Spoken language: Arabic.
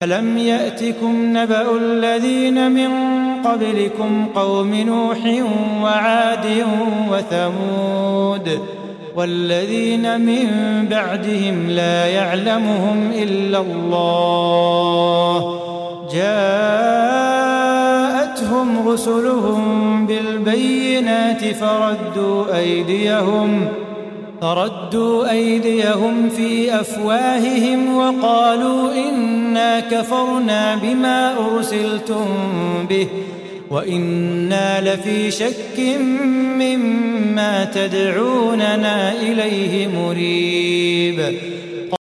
ألم يأتكم نبأ الذين من قبلكم قوم نوح وعاد وثمود والذين من بعدهم لا يعلمهم إلا الله جاءتهم رسلهم بالبينات فردوا أيديهم في أفواههم وقالوا إنا كفرنا بما أرسلتم به وإنا لفي شك مما تدعوننا إليه مريب